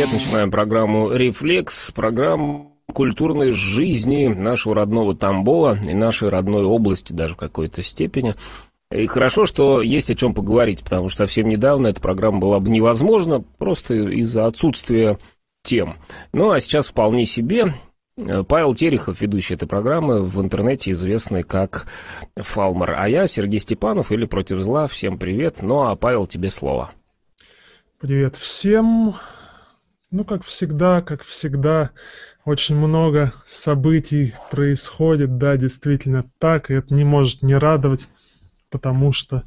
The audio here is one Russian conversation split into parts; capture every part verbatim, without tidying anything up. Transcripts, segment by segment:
привет! Начинаем программу «Рефлекс», программу культурной жизни нашего родного Тамбова и нашей родной области даже в какой-то степени. И хорошо, что есть о чем поговорить, потому что совсем недавно эта программа была бы невозможна просто из-за отсутствия тем. Ну, а сейчас вполне себе. Павел Терехов, ведущий этой программы, в интернете известный как Фалмар. А я Сергей Степанов, или «Против зла». Всем привет. Ну, а Павел, тебе слово. Привет всем. Ну, как всегда, как всегда, очень много событий происходит. Да, действительно так, и это не может не радовать, потому что,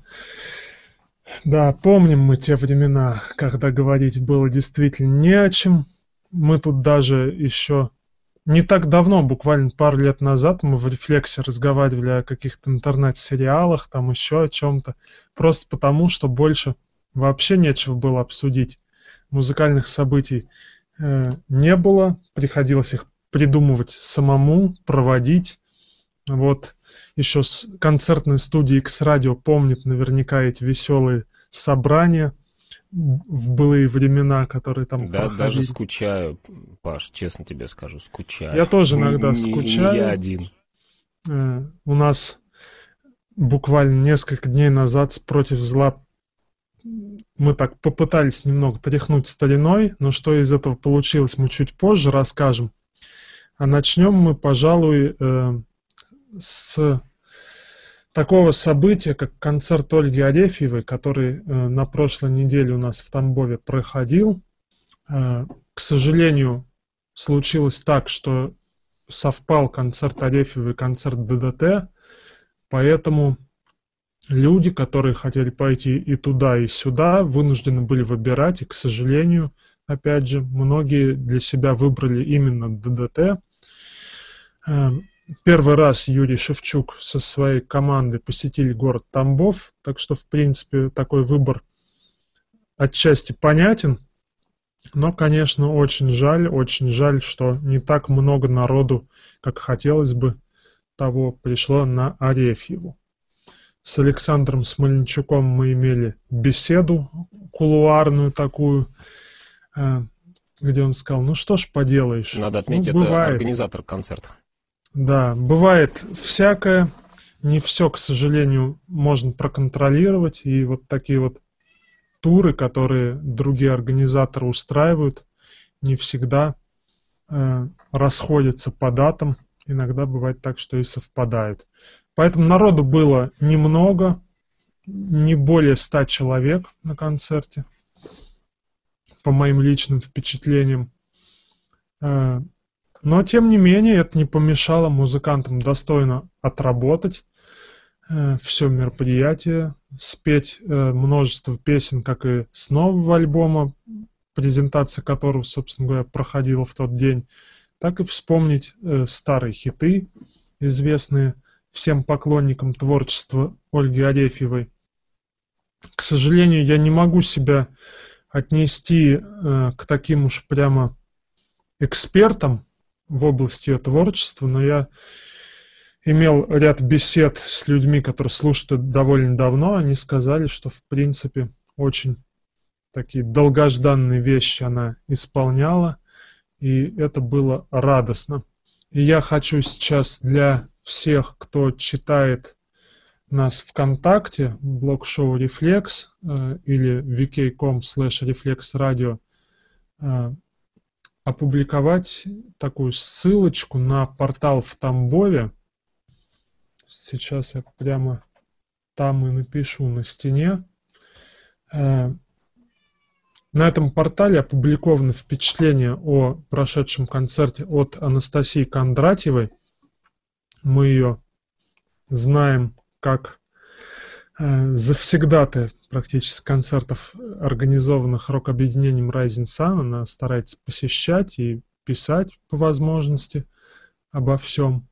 да, помним мы те времена, когда говорить было действительно не о чем. Мы тут даже еще не так давно, буквально пару лет назад, мы в «Рефлексе» разговаривали о каких-то интернет-сериалах, там еще о чем-то, просто потому, что больше вообще нечего было обсудить. Музыкальных событий э, не было, приходилось их придумывать самому, проводить. Вот еще с концертной студии X-Radio помнит наверняка эти веселые собрания в былые времена, которые там да, проходили. Даже скучаю, Паш, честно тебе скажу, скучаю. Я тоже иногда не, скучаю. Не я один. Э, у нас буквально несколько дней назад с «Против зла» мы так попытались немного тряхнуть стариной, но что из этого получилось, мы чуть позже расскажем. А начнем мы, пожалуй, э, с такого события, как концерт Ольги Арефьевой, который э, на прошлой неделе у нас в Тамбове проходил. Э, к сожалению, случилось так, что совпал концерт Арефьевой и концерт ДДТ, поэтому люди, которые хотели пойти и туда, и сюда, вынуждены были выбирать, и, к сожалению, опять же, многие для себя выбрали именно ДДТ. Первый раз Юрий Шевчук со своей командой посетили город Тамбов, так что, в принципе, такой выбор отчасти понятен, но, конечно, очень жаль, очень жаль, что не так много народу, как хотелось бы, того пришло на Арефьеву. С Александром Смоленчуком мы имели беседу кулуарную такую, где он сказал, ну что ж поделаешь. Надо отметить, ну, это организатор концерта. Да, бывает всякое, не все, к сожалению, можно проконтролировать, и вот такие вот туры, которые другие организаторы устраивают, не всегда э, расходятся по датам, иногда бывает так, что и совпадают. Поэтому народу было немного, не более ста человек на концерте, по моим личным впечатлениям. Но, тем не менее, это не помешало музыкантам достойно отработать все мероприятие, спеть множество песен, как и с нового альбома, презентация которого, собственно говоря, проходила в тот день, так и вспомнить старые хиты, известные всем поклонникам творчества Ольги Арефьевой. К сожалению, я не могу себя отнести э, к таким уж прямо экспертам в области ее творчества, но я имел ряд бесед с людьми, которые слушают довольно давно. Они сказали, что в принципе очень такие долгожданные вещи она исполняла, и это было радостно. И я хочу сейчас для всех, кто читает нас ВКонтакте, блог-шоу «Рефлекс» э, или ви кей точка ком слэш рефлекс радио, э, опубликовать такую ссылочку на портал в Тамбове. Сейчас я прямо там и напишу на стене. Э, на этом портале опубликованы впечатления о прошедшем концерте от Анастасии Кондратьевой. Мы ее знаем как э, завсегдатая практически концертов, организованных рок-объединением Rising Sun. Она старается посещать и писать по возможности обо всем.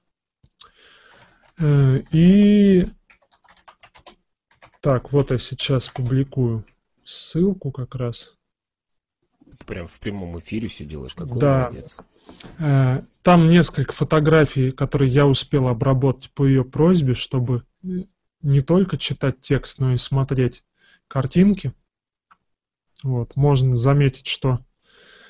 Э, и так, вот я сейчас публикую ссылку как раз. Ты прям в прямом эфире все делаешь, какой да. молодец. Там несколько фотографий, которые я успел обработать по ее просьбе, чтобы не только читать текст, но и смотреть картинки. Вот. Можно заметить, что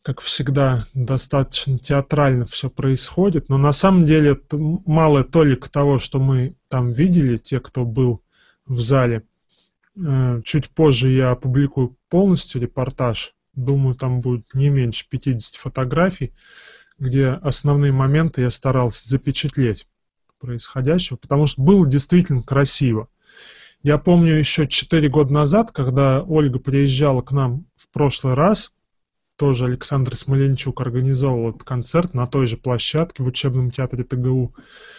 как всегда, достаточно театрально все происходит, но на самом деле это малая толика того, что мы там видели, те, кто был в зале. Чуть позже я опубликую полностью репортаж. Думаю, там будет не меньше пятьдесят фотографий, где основные моменты я старался запечатлеть происходящего, потому что было действительно красиво. Я помню еще четыре года назад, когда Ольга приезжала к нам в прошлый раз, тоже Александр Смоленчук организовал этот концерт на той же площадке в учебном театре ТГУ.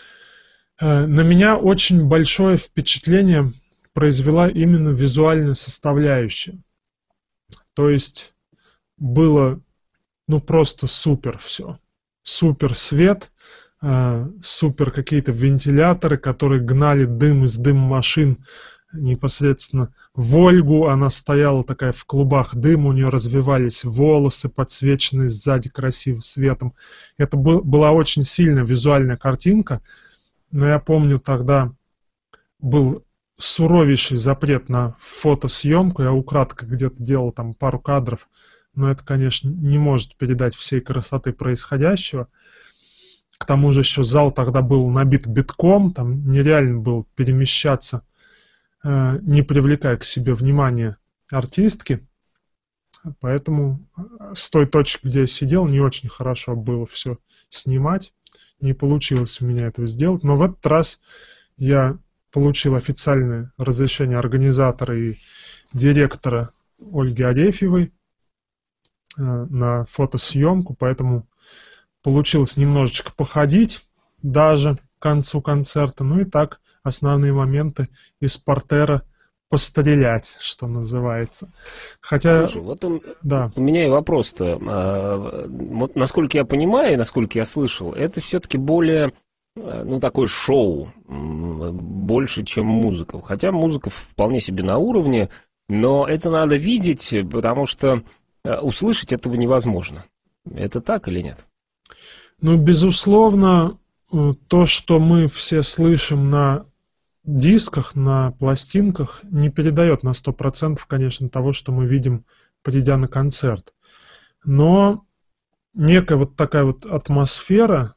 На меня очень большое впечатление произвела именно визуальная составляющая. То есть было, ну, просто супер все. Супер свет, супер какие-то вентиляторы, которые гнали дым из дым-машин непосредственно в Ольгу. Она стояла такая в клубах дыма, у нее развивались волосы, подсвеченные сзади красивым светом. Это был, была очень сильная визуальная картинка, но я помню, тогда был суровейший запрет на фотосъемку. Я украдкой где-то делал там пару кадров, но это, конечно, не может передать всей красоты происходящего. К тому же еще зал тогда был набит битком, там нереально было перемещаться, э, не привлекая к себе внимания артистки. Поэтому с той точки, где я сидел, не очень хорошо было все снимать. Не получилось у меня этого сделать. Но в этот раз я получил официальное разрешение организатора и директора Ольги Арефьевой э, на фотосъемку, поэтому получилось немножечко походить даже к концу концерта, ну и так основные моменты из портера пострелять, что называется. Хотя... Слушай, вот у, да. у меня и вопрос-то. А, вот насколько я понимаю, насколько я слышал, это все-таки более, ну, такое шоу, больше, чем музыка. Хотя музыка вполне себе на уровне, но это надо видеть, потому что услышать этого невозможно. Это так или нет? Ну, безусловно, то, что мы все слышим на дисках, на пластинках, не передает на сто процентов, конечно, того, что мы видим, придя на концерт. Но некая вот такая вот атмосфера,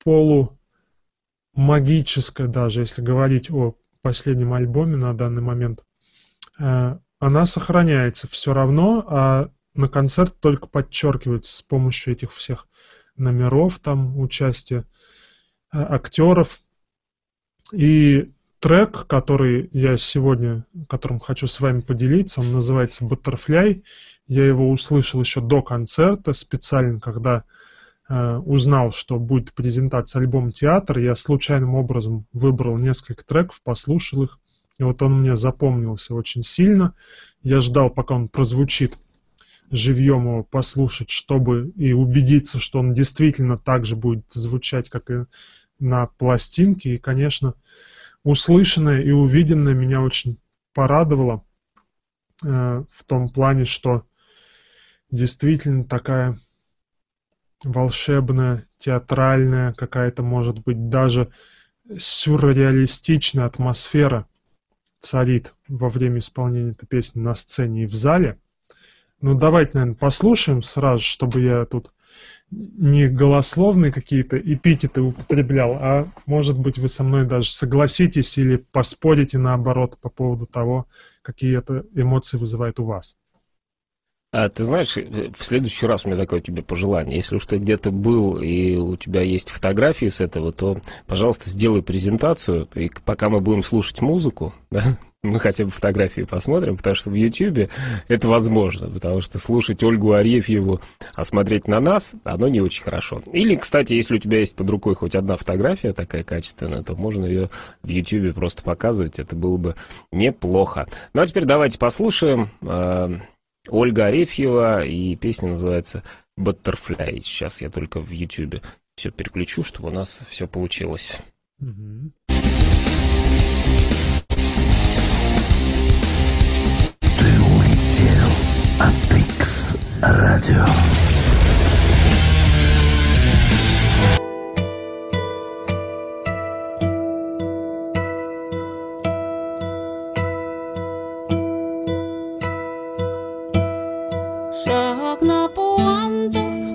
полумагическая даже, если говорить о последнем альбоме на данный момент, она сохраняется все равно, а на концерт только подчеркивается с помощью этих всех номеров, там, участия э, актеров. И трек, который я сегодня, которым хочу с вами поделиться, он называется «Butterfly». Я его услышал еще до концерта, специально, когда э, узнал, что будет презентация альбома «Театр». Я случайным образом выбрал несколько треков, послушал их, и вот он мне запомнился очень сильно. Я ждал, пока он прозвучит, живьем его послушать, чтобы и убедиться, что он действительно так же будет звучать, как и на пластинке. И, конечно, услышанное и увиденное меня очень порадовало э, в том плане, что действительно такая волшебная, театральная, какая-то, может быть, даже сюрреалистичная атмосфера царит во время исполнения этой песни на сцене и в зале. Ну, давайте, наверное, послушаем сразу, чтобы я тут не голословные какие-то эпитеты употреблял, а, может быть, вы со мной даже согласитесь или поспорите, наоборот, по поводу того, какие это эмоции вызывает у вас. А ты знаешь, в следующий раз у меня такое тебе пожелание. Если уж ты где-то был и у тебя есть фотографии с этого, то, пожалуйста, сделай презентацию, и пока мы будем слушать музыку, да, мы хотя бы фотографии посмотрим, потому что в Ютьюбе это возможно, потому что слушать Ольгу Арефьеву, а смотреть на нас, оно не очень хорошо. Или, кстати, если у тебя есть под рукой хоть одна фотография такая качественная, то можно ее в Ютьюбе просто показывать, это было бы неплохо. Ну, а теперь давайте послушаем... Ольга Арефьева, и песня называется «Butterfly». Сейчас я только в Ютьюбе все переключу, чтобы у нас все получилось. Mm-hmm. Ты улетел от X-радио. Шаг на пуанту,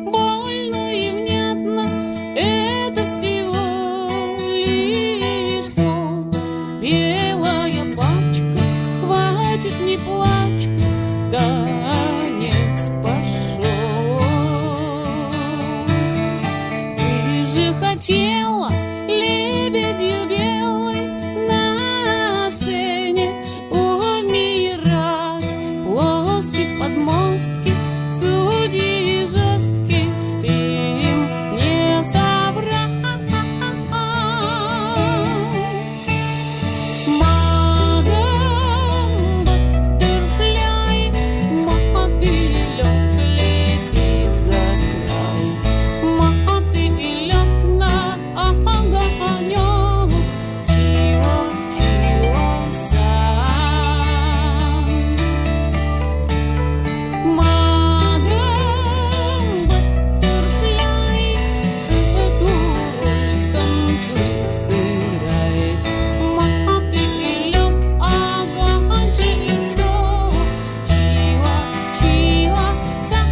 летела лебедью белой на сцене умирать. Плоские подмостки, судьи жесткие, им не собрать. Мадам Баттерфляй, мотылек летит за край. Мотылек на огонек, чего-чего сам. Мадам Баттерфляй, эту роль станцуй, сыграй. Мотылек огонь жесток, чего-чего сам.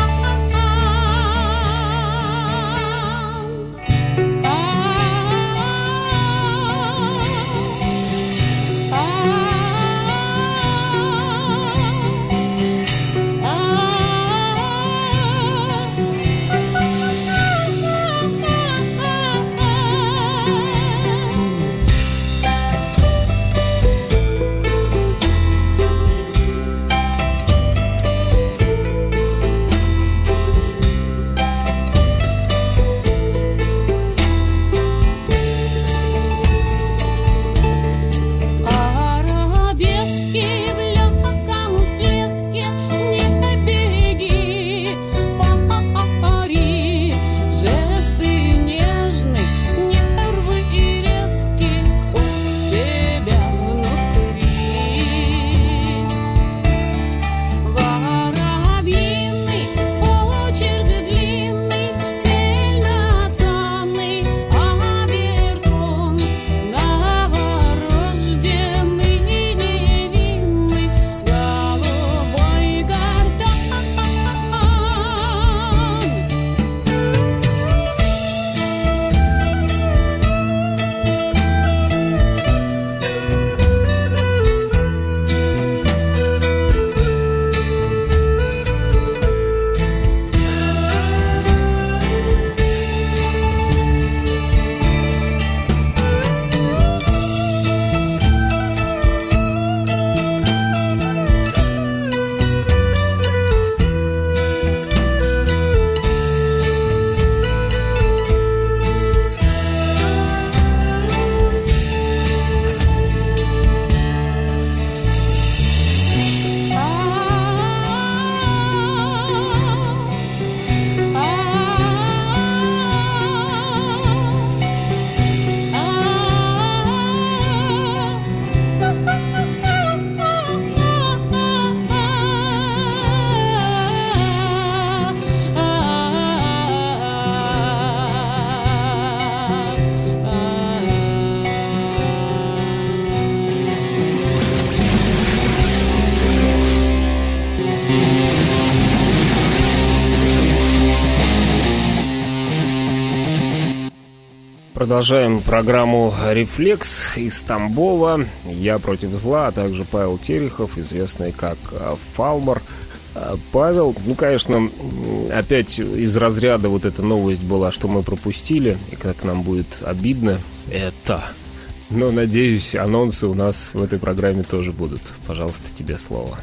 Арабески в легком всплеске, не беги по пари. Жесты нежны, нервы и резки у тебя внутри. Воробьиный почерк длинный, цельнотканый обертон, новорожденный невинный голубой гортан. Продолжаем программу «Рефлекс» из Тамбова. Я против зла, а также Павел Терехов, известный как Фалмар. Павел, ну, конечно, опять из разряда вот эта новость была, что мы пропустили, и как нам будет обидно, это. Но, надеюсь, анонсы у нас в этой программе тоже будут. Пожалуйста, тебе слово.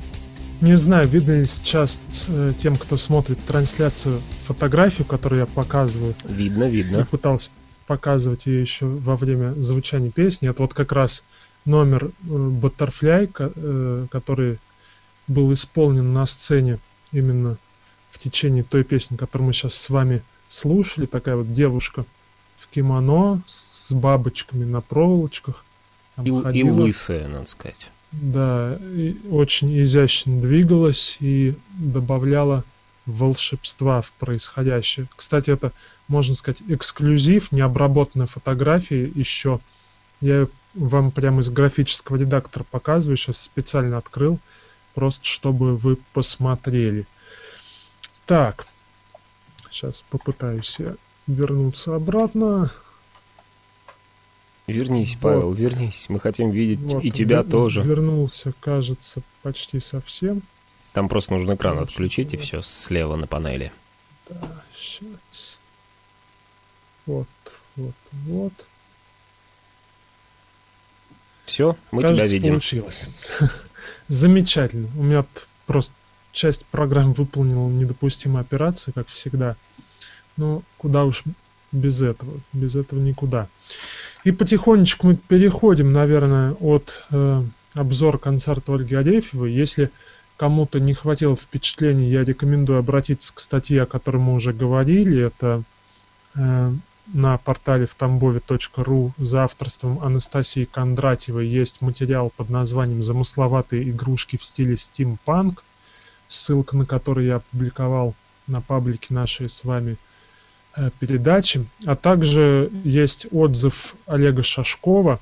Не знаю, видно ли сейчас э, тем, кто смотрит трансляцию, фотографию, которую я показываю. Видно, видно. Я пытался показывать ее еще во время звучания песни. Это вот как раз номер э, Butterfly, э, который был исполнен на сцене именно в течение той песни, которую мы сейчас с вами слушали. Такая вот девушка в кимоно с бабочками на проволочках. И, и лысая, надо сказать. Да, и очень изящно двигалась и добавляла волшебства в происходящее. Кстати, это, можно сказать, эксклюзив, необработанная фотография еще. Я вам прямо из графического редактора показываю, сейчас специально открыл, просто чтобы вы посмотрели. Так, сейчас попытаюсь я вернуться обратно. Вернись, вот. Павел, вернись. Мы хотим видеть вот, и тебя вер- тоже. Вернулся, кажется, почти совсем. Там просто нужно экран отключить, и все слева на панели. Да, сейчас. вот, вот, вот. Все, мы Кажется, тебя видим. получилось. Замечательно. У меня т- просто часть программ выполнила недопустимые операции, как всегда. Но куда уж без этого. Без этого никуда. И потихонечку мы переходим, наверное, от э, обзора концерта Ольги Арефьевой. Если кому-то не хватило впечатлений, я рекомендую обратиться к статье, о которой мы уже говорили. Это э, на портале в тамбове точка ру за авторством Анастасии Кондратьевой есть материал под названием «Замысловатые игрушки в стиле стимпанк», ссылка на который я опубликовал на паблике нашей с вами э, передачи. А также есть отзыв Олега Шашкова,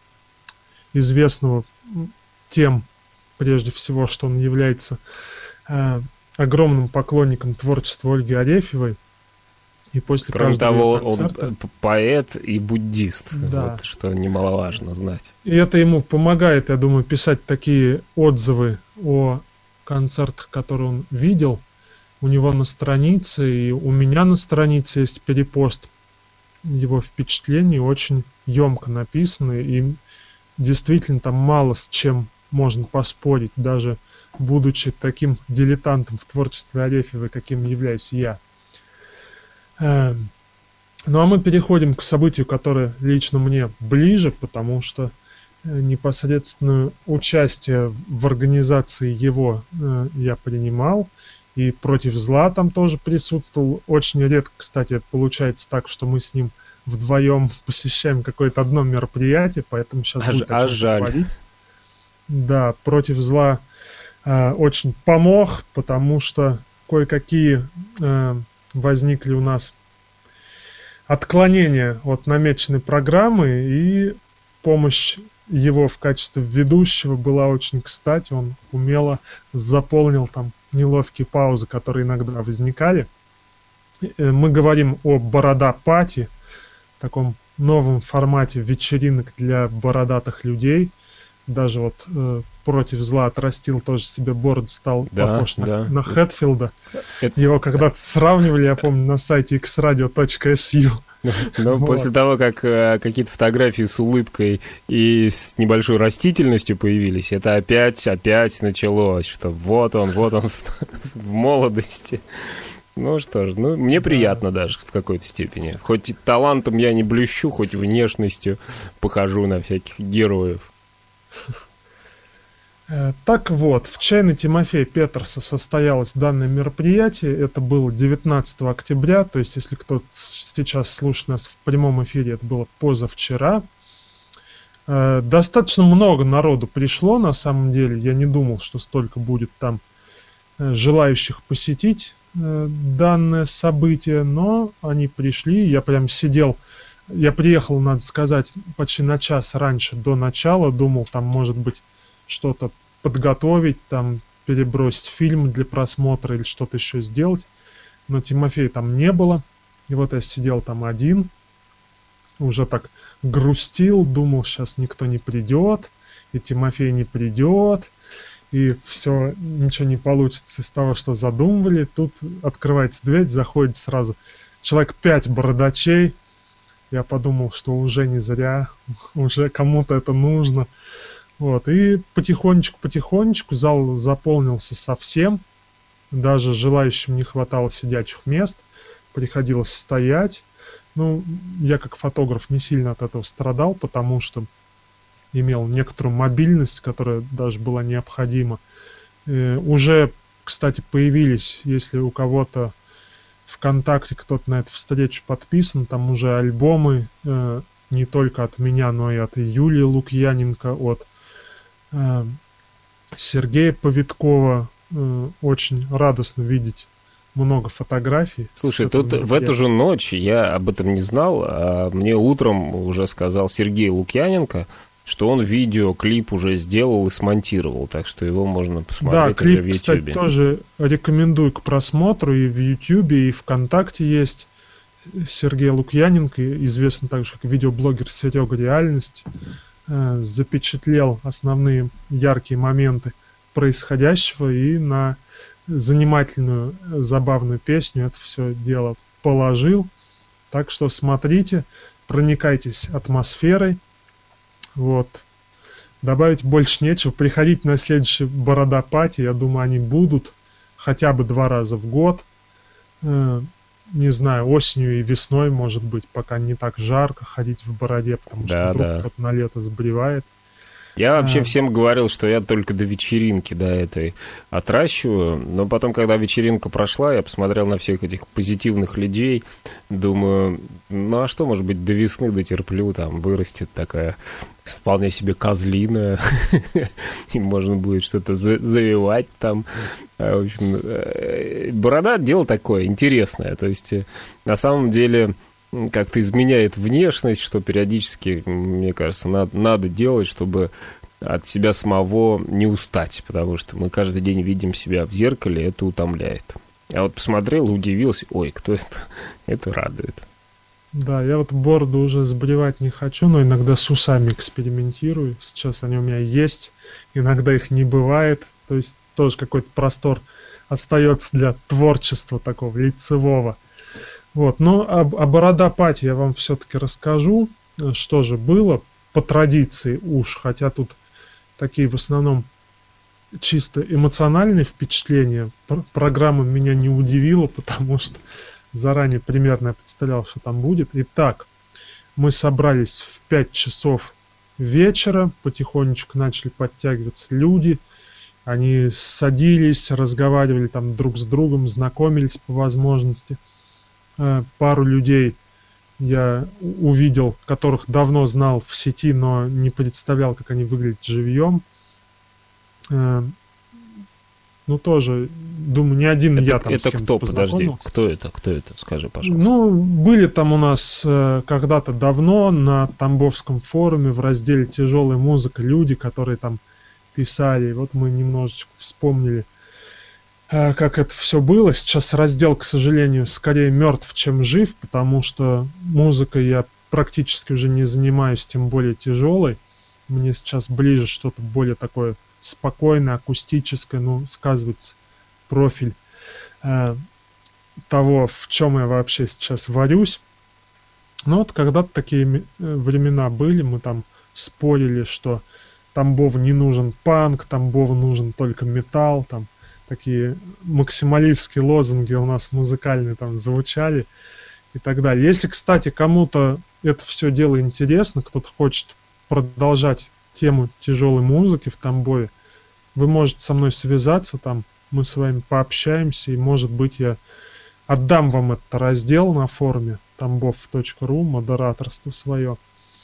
известного тем, прежде всего, что он является э, огромным поклонником творчества Ольги Арефьевой. И после Кроме каждого того, её концерта... он п- поэт и буддист, Да. вот, что немаловажно знать. И это ему помогает, я думаю, писать такие отзывы о концертах, которые он видел. У него на странице и у меня на странице есть перепост его впечатлений, очень емко написаны, и действительно там мало с чем можно поспорить, даже будучи таким дилетантом в творчестве Арефьевой, каким являюсь я. Э, Ну а мы переходим к событию, которое лично мне ближе, потому что э, непосредственное участие в организации его э, я принимал, и «Против зла» там тоже присутствовал. Очень редко, кстати, получается так, что мы с ним вдвоем посещаем какое-то одно мероприятие, поэтому сейчас А будет ж- о а чем жаль. говорить. Да, «Против зла» э, очень помог, потому что кое-какие э, возникли у нас отклонения от намеченной программы, и помощь его в качестве ведущего была очень кстати. Он умело заполнил там неловкие паузы, которые иногда возникали. Э, Мы говорим о борода-пати, таком новом формате вечеринок для бородатых людей. Даже вот э, «Против зла» отрастил тоже себе бороду, стал Да, похож на, да. на Хэтфилда. Это- Его когда-то сравнивали, я помню, на сайте икс радио точка эс ю. Но Вот. после того, как э, какие-то фотографии с улыбкой и с небольшой растительностью появились, это опять, опять началось, что вот он, вот он в в молодости. Ну что ж, ну мне приятно даже в какой-то степени. Хоть и талантом я не блещу, хоть внешностью похожу на всяких героев. Э, Так вот, в чайной Тимофея Петерса состоялось данное мероприятие. Это было девятнадцатого октября, то есть если кто сейчас слушает нас в прямом эфире, это было позавчера. Э, Достаточно много народу пришло, на самом деле. Я не думал, что столько будет там э, желающих посетить э, данное событие, но они пришли. Я прям сидел, я приехал, надо сказать, почти на час раньше до начала. Думал, там может быть что-то подготовить, там перебросить фильм для просмотра или что-то еще сделать. Но Тимофея там не было. И вот я сидел там один, уже так грустил, думал, сейчас никто не придет, и Тимофей не придет, и все, ничего не получится из того, что задумывали. Тут открывается дверь, заходит сразу человек пять бородачей. Я подумал, что уже не зря, уже кому-то это нужно. Вот, и потихонечку-потихонечку зал заполнился совсем. Даже желающим не хватало сидячих мест. Приходилось стоять. Ну, я как фотограф не сильно от этого страдал, потому что имел некоторую мобильность, которая даже была необходима. Э, уже, кстати, появились, если у кого-то ВКонтакте кто-то на эту встречу подписан, там уже альбомы э, не только от меня, но и от Юлии Лукьяненко, от э, Сергея Повиткова. Э, очень радостно видеть много фотографий. Слушай, с этого тут в мероприятия. эту же ночь я об этом не знал, а мне утром уже сказал Сергей Лукьяненко, что он видеоклип уже сделал и смонтировал, так что его можно Да, посмотреть уже в клип, кстати, Ютьюбе. тоже рекомендую к просмотру. И в Ютьюбе, и ВКонтакте есть Сергей Лукьяненко, известный также как видеоблогер Серега Реальность, э, запечатлел основные яркие моменты происходящего и на занимательную, забавную песню это все дело положил. Так что смотрите, проникайтесь атмосферой. Вот. Добавить больше нечего. Приходите на следующий Борода Пати. Я думаю, они будут хотя бы два раза в год. Э, не знаю, осенью и весной, может быть, пока не так жарко ходить в Бороде, потому Да, что вдруг да. кто-то на лето сбривает. Я вообще А. всем говорил, что я только до вечеринки, до этой отращиваю, но потом, когда вечеринка прошла, я посмотрел на всех этих позитивных людей, думаю, ну а что, может быть, до весны дотерплю, там вырастет такая вполне себе козлина, и можно будет что-то за- завивать там. А, в общем, э, борода — дело такое интересное, то есть э, на самом деле как-то изменяет внешность, что периодически, мне кажется, надо, надо делать, чтобы от себя самого не устать, потому что мы каждый день видим себя в зеркале, это утомляет. А вот посмотрел и удивился, ой, кто это? Это радует. Да, я вот бороду уже сбривать не хочу, но иногда с усами экспериментирую. Сейчас они у меня есть, иногда их не бывает. То есть тоже какой-то простор остается для творчества такого лицевого. Вот, но о, о Борода Пати я вам все-таки расскажу, что же было по традиции уж, хотя тут такие в основном чисто эмоциональные впечатления. Пр- программа меня не удивила, потому что заранее примерно я представлял, что там будет. Итак, мы собрались в пять часов вечера, потихонечку начали подтягиваться люди, они садились, разговаривали там друг с другом, знакомились по возможности. Э, Пару людей я у- увидел, которых давно знал в сети, но не представлял, как они выглядят живьем. Э, Ну, тоже, думаю, не один я Это, там с это кем-то кто, подожди, познакомился. кто это, кто это, скажи, пожалуйста. Ну, были там у нас э, когда-то давно на Тамбовском форуме в разделе «Тяжелая музыка» люди, которые там писали. И вот мы немножечко вспомнили, э, как это все было. Сейчас раздел, к сожалению, скорее мертв, чем жив, потому что музыкой я практически уже не занимаюсь, тем более тяжелой. Мне сейчас ближе что-то более такое спокойное, акустическое, ну, сказывается профиль э, того, в чем я вообще сейчас варюсь. Ну вот когда-то такие ми- э, времена были, мы там спорили, что Тамбову не нужен панк, Тамбову нужен только металл, там такие максималистские лозунги у нас музыкальные там звучали и так далее. Если, кстати, кому-то это все дело интересно, кто-то хочет продолжать тему тяжелой музыки в Тамбове, вы можете со мной связаться, там мы с вами пообщаемся, и, может быть, я отдам вам этот раздел на форуме тамбов точка ру, модераторство свое.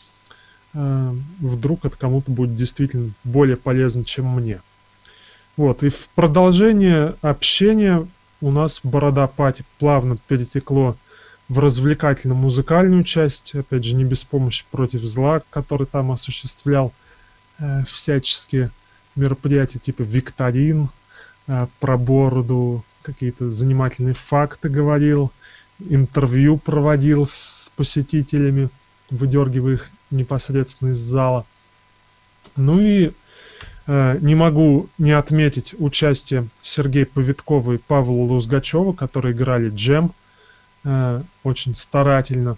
Э, Вдруг это кому-то будет действительно более полезно, чем мне. Вот, и в продолжение общения у нас Борода Пати плавно перетекло в развлекательно-музыкальную часть, опять же, не без помощи против зла, который там осуществлял э, всяческие мероприятия типа викторин, э, про бороду, какие-то занимательные факты говорил, интервью проводил с посетителями, выдергивая их непосредственно из зала. Ну и э, не могу не отметить участие Сергея Повиткова и Павла Лузгачева, которые играли джем э, очень старательно.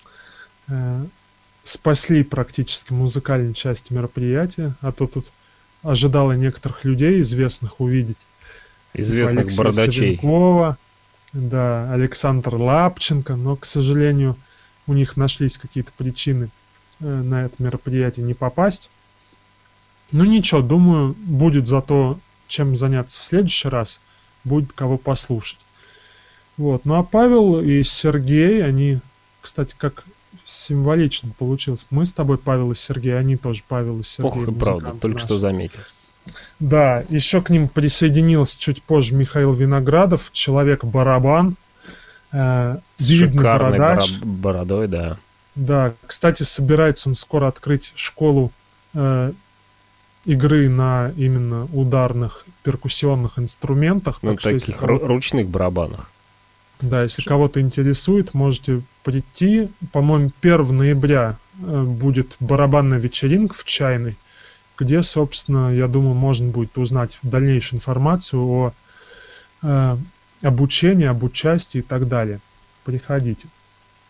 Э, спасли практически музыкальную часть мероприятия, а то тут ожидало некоторых людей известных увидеть. Известных Алексея бородачей. Савенкова, да, Александр Лапченко, но, к сожалению, у них нашлись какие-то причины э, на это мероприятие не попасть. Ну ничего, думаю, будет зато чем заняться в следующий раз, будет кого послушать. Вот, ну а Павел и Сергей, они, кстати, как символично получилось. Мы с тобой, Павел и Сергей, они тоже Павел и Сергей. Ох и правда, музыканты только наши. что заметил. Да, еще к ним присоединился чуть позже Михаил Виноградов, человек-барабан, э, С видный шикарной бородач. бора- бородой, да. Да, кстати, собирается он скоро открыть школу э, игры на именно ударных перкуссионных инструментах. Ну, так что, если таких ру- кого- ручных барабанах. да, если кого-то интересует, можете прийти. По-моему, первого ноября э, будет барабанная вечеринка в Чайной, где, собственно, я думаю, можно будет узнать дальнейшую информацию о э, обучении, об участии и так далее. Приходите.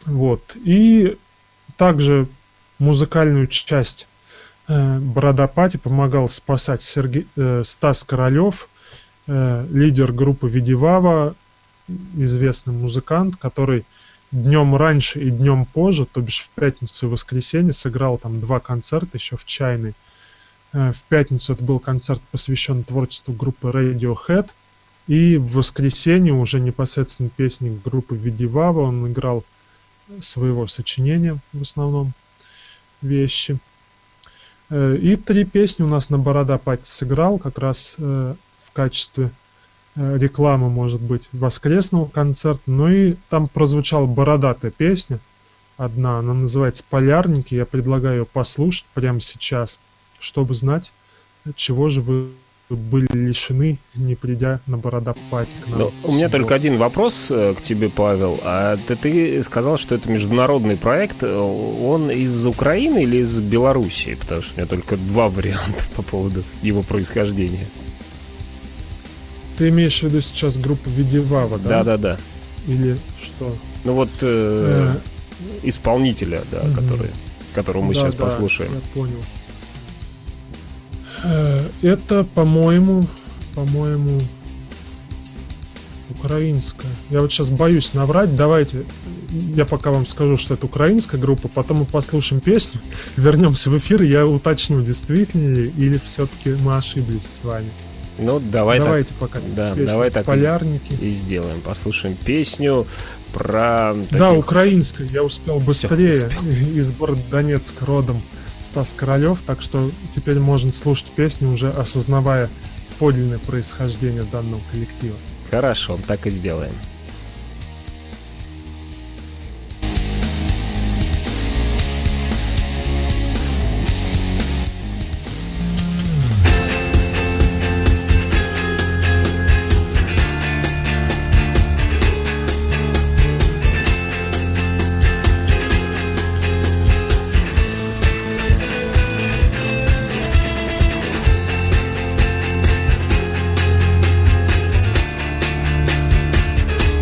Вот. И также музыкальную часть э, Борода Пати помогал спасать Сергей, э, Стас Королев, э, лидер группы Видивава, известный музыкант, который днем раньше и днем позже, то бишь в пятницу и воскресенье, сыграл там два концерта еще в Чайной. Э, в пятницу это был концерт, посвящен творчеству группы Radiohead, и в воскресенье уже непосредственно песни группы Видивава он играл своего сочинения, в основном вещи. И три песни у нас на Борода Пати сыграл, как раз в качестве рекламы, может быть, воскресного концерта. Ну и там прозвучала бородатая песня одна, она называется «Полярники». Я предлагаю ее послушать прямо сейчас, чтобы знать, чего же вы были лишены, не придя на Борода Пати к нам. Ну, у меня только один вопрос к тебе, Павел. А ты, ты сказал, что это международный проект. Он из Украины или из Белоруссии? Потому что у меня только два варианта по поводу его происхождения. Ты имеешь в виду сейчас группу Видивава, да? Да-да-да. Или что? Ну вот э, э... исполнителя, да, угу. который, которого мы да, сейчас да, послушаем. Я понял. Это, по-моему, по-моему, украинская. Я вот сейчас боюсь наврать. Давайте я пока вам скажу, что это украинская группа, потом мы послушаем песню, вернемся в эфир, и я уточню, действительно ли, или все-таки мы ошиблись с вами. Ну, давай Давайте так, пока да, давай так «Полярники» и сделаем. Послушаем песню про... Таких... Да, украинская. Я успел быстрее. Всё, успел. Из города Донецк родом Стас Королев, так что теперь можно слушать песню, уже осознавая подлинное происхождение данного коллектива. Хорошо, так и сделаем. Полярники,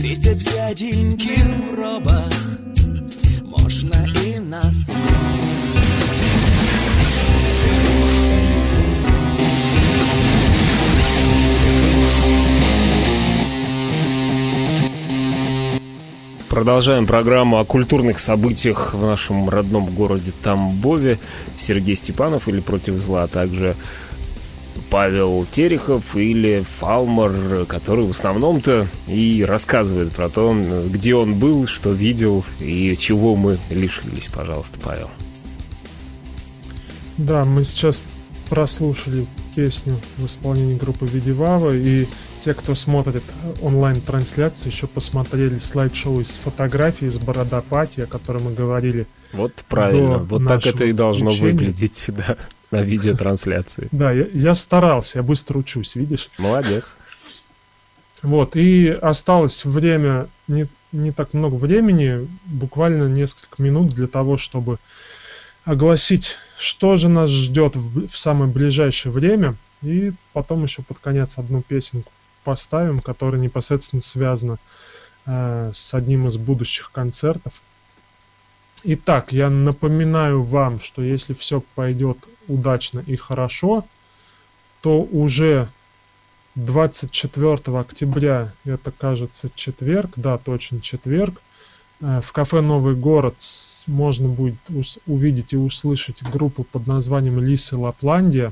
Встретят дяденьки в робах, можно и нас. Продолжаем программу о культурных событиях в нашем родном городе Тамбове. Сергей Степанов или «Против зла», а также Павел Терехов или Фалмар, который в основном-то и рассказывает про то, где он был, что видел и чего мы лишились. Пожалуйста, Павел. Да, мы сейчас прослушали песню в исполнении группы Видивава, и те, кто смотрит онлайн-трансляцию, еще посмотрели слайд-шоу из фотографий, из Бородопати, о котором мы говорили. Вот правильно, вот так это и должно включения выглядеть, да, на видеотрансляции. Да, я, я старался, я быстро учусь, видишь? Молодец. Вот, и осталось время, не, не так много времени, буквально несколько минут для того, чтобы огласить, что же нас ждет в, в самое ближайшее время, и потом еще под конец одну песенку поставим, которая непосредственно связана э, с одним из будущих концертов. Итак, я напоминаю вам, что если все пойдет удачно и хорошо, то уже двадцать четвёртого октября, это, кажется, четверг, да, точно четверг, э, в кафе «Новый город» можно будет ус- увидеть и услышать группу под названием «Лисы Лапландия».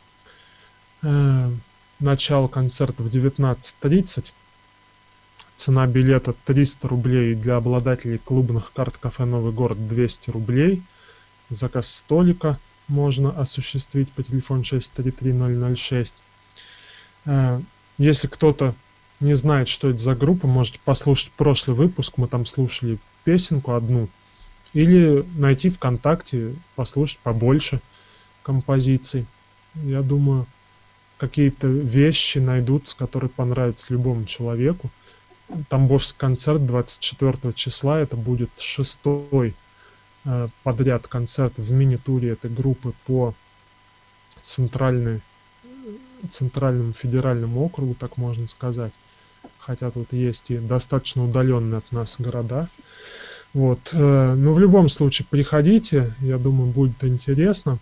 Э, начало концерта в девятнадцать тридцать. Цена билета триста рублей, для обладателей клубных карт кафе «Новый город» двести рублей. Заказ столика можно осуществить по телефону шесть три три ноль ноль шесть. Если кто-то не знает, что это за группа, можете послушать прошлый выпуск, мы там слушали песенку одну. Или найти ВКонтакте, послушать побольше композиций. Я думаю, какие-то вещи найдутся, которые понравятся любому человеку. Тамбовский концерт двадцать четвёртого числа, это будет шестой э, подряд концерт в мини-туре этой группы по центральной, центральному федеральному округу, так можно сказать. Хотя тут есть и достаточно удаленные от нас города. Вот. Э, но в любом случае приходите, я думаю, будет интересно.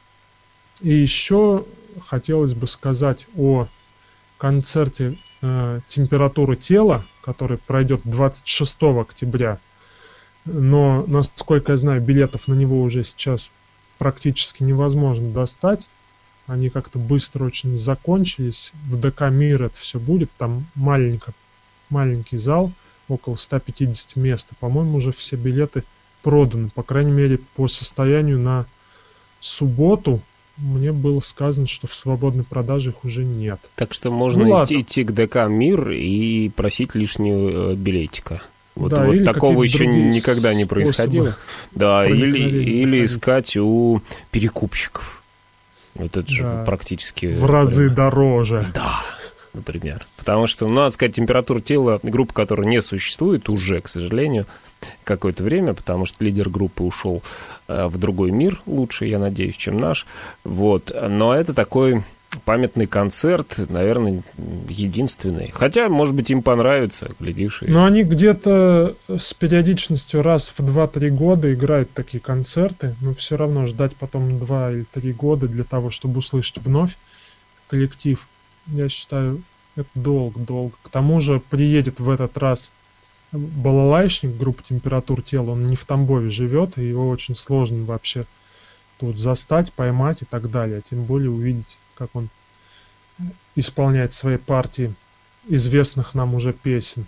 И еще хотелось бы сказать о концерте э, «Температура тела», который пройдет двадцать шестого октября. Но, насколько я знаю, билетов на него уже сейчас практически невозможно достать. Они как-то быстро очень закончились. В ДК «Мир» это все будет. Там маленько, маленький зал, около ста пятидесяти мест. По-моему, уже все билеты проданы. По крайней мере, по состоянию на субботу мне было сказано, что в свободной продаже их уже нет. Так что можно ну, идти, идти к ДК «Мир» и просить лишнего билетика. Вот, да, вот такого еще никогда не происходило. Да, или, или искать у перекупщиков. Вот это же да, практически... В разы прям дороже. Да, например. Потому что, ну, надо сказать, «Температура тела» — группа, которая не существует уже, к сожалению, какое-то время, потому что лидер группы ушел э, в другой мир, лучше, я надеюсь, чем наш. Вот. Но это такой памятный концерт, наверное, единственный. Хотя, может быть, им понравится, глядишь. И... Но они где-то с периодичностью раз в два-три года играют такие концерты, но все равно ждать потом два или три года для того, чтобы услышать вновь коллектив, я считаю, это долго-долго. К тому же приедет в этот раз балалайшник группы «Температура тела». Он не в Тамбове живет, и его очень сложно вообще тут застать, поймать и так далее. Тем более увидеть, как он исполняет свои партии известных нам уже песен.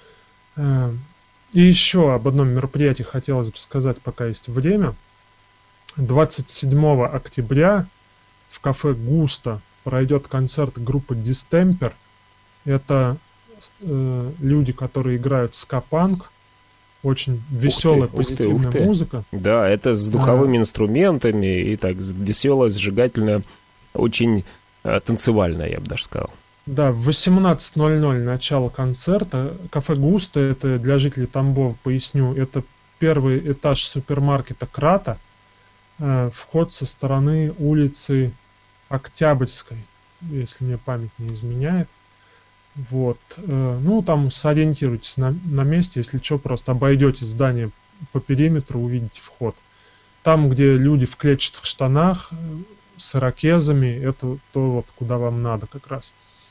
И еще об одном мероприятии хотелось бы сказать, пока есть время. двадцать седьмого октября в кафе «Густо» пройдет концерт группы «Дистемпер». Это э, люди, которые играют ска-панк. Очень веселая, ух ты, позитивная ух ты, ух ты. музыка. Да, это с духовыми а... инструментами и так веселая, зажигательная, очень э, танцевальная, я бы даже сказал. Да, в восемнадцать ноль ноль начало концерта. Кафе «Густо», это для жителей Тамбова, поясню, это первый этаж супермаркета «Крата». Э, вход со стороны улицы Октябрьской, если мне память не изменяет. Вот. э, Ну, там сориентируйтесь на, на месте. Если что, просто обойдете здание по периметру, увидите вход. Там, где люди в клетчатых штанах, э, с ирокезами, это то, вот, куда вам надо как раз.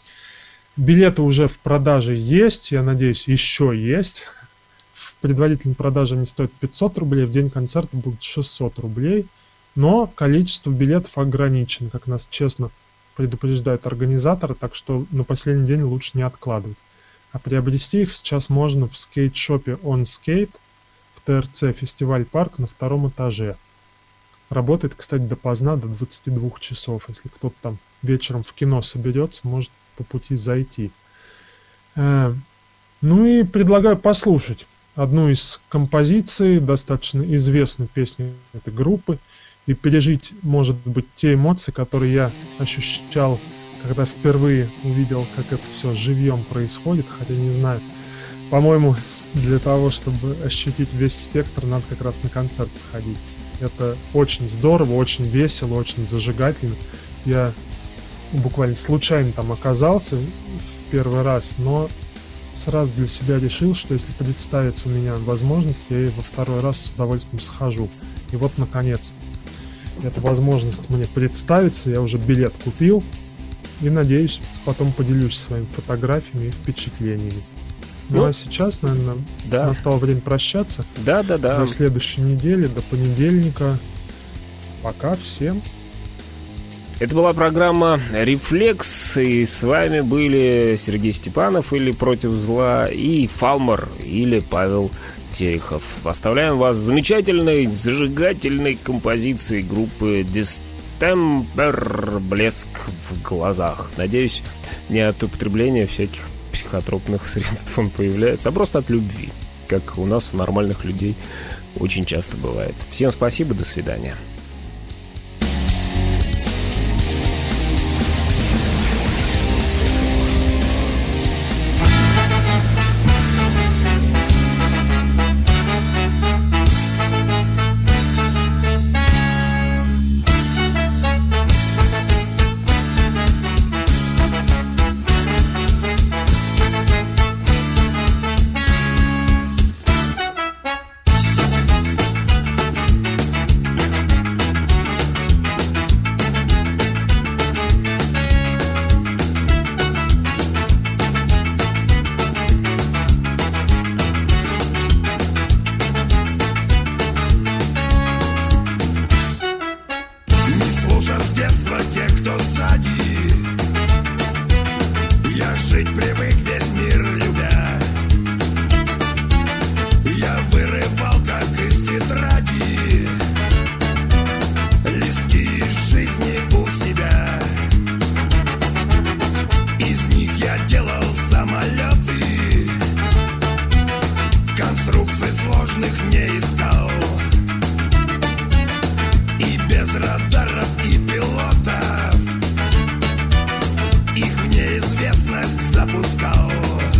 Билеты уже в продаже есть, я надеюсь, еще есть. В предварительной продаже они стоят пятьсот рублей, в день концерта будет шестьсот рублей. Но количество билетов ограничено, как нас честно предупреждают организаторы, так что на последний день лучше не откладывать. А приобрести их сейчас можно в скейт-шопе On Skate в ТРЦ Фестиваль Парк на втором этаже. Работает, кстати, допоздна, до двадцати двух часов. Если кто-то там вечером в кино соберется, может по пути зайти. Э, ну и предлагаю послушать одну из композиций, достаточно известную песню этой группы, и пережить, может быть, те эмоции, которые я ощущал, когда впервые увидел, как это все живьем происходит, хотя не знаю. По-моему, для того, чтобы ощутить весь спектр, надо как раз на концерт сходить. Это очень здорово, очень весело, очень зажигательно. Я буквально случайно там оказался в первый раз, но сразу для себя решил, что если представится у меня возможность, я и во второй раз с удовольствием схожу. И вот, наконец, эта возможность мне представится, я уже билет купил и, надеюсь, потом поделюсь своими фотографиями и впечатлениями. Ну, Ну, а сейчас, наверное, да. настало время прощаться. Да, да, да. До следующей недели, до понедельника. Пока всем. Это была программа «Рефлекс», и с вами были Сергей Степанов или «Против зла» и Фалмер или Павел Терехов. Оставляем вас с замечательной, зажигательной композицией группы Distemper «Блеск в глазах». Надеюсь, не от употребления всяких психотропных средств он появляется, а просто от любви, как у нас, у нормальных людей, очень часто бывает. Всем спасибо, до свидания. Не слушал с детства тех, кто сзади. Я жить привык, весь мир любя. Я вырывал, как из тетради, листки из жизни у себя. Из них я делал самолеты, конструкций сложных не искал. И без радаров и пилотов их в неизвестность запускал.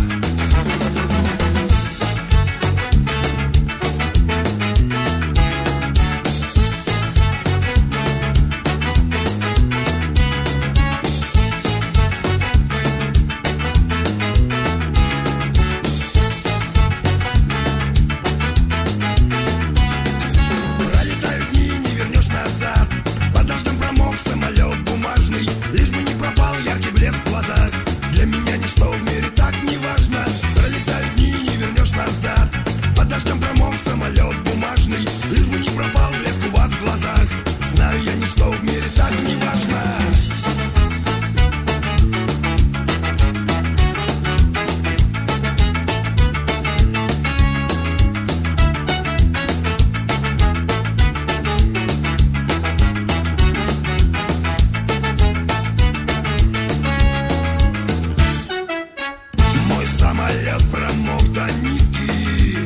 Пролетают дни, не вернешь назад. Под дождем промок самолет бумажный, лишь бы не пропал яркий блеск в глазах. Для меня ничто в мире так не важно. Пролетают дни, не вернешь назад. Под дождем промок самолет бумажный, лишь бы не пропал блеск у вас в глазах. Знаю я, ничто в мире так не важно. Мой самолет промок до нитки,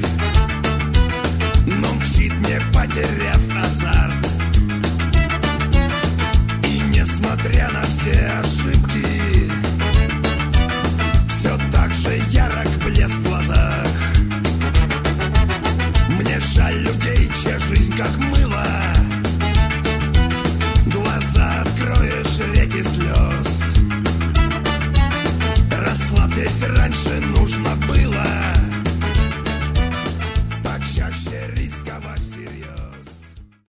но мчит, не потеряв азарт. И несмотря на все ошибки, все так же ярок блеск в глазах. Мне жаль людей, чья жизнь как мыло. Глаза откроешь, реки слез. Расслабьтесь если раньше нужно было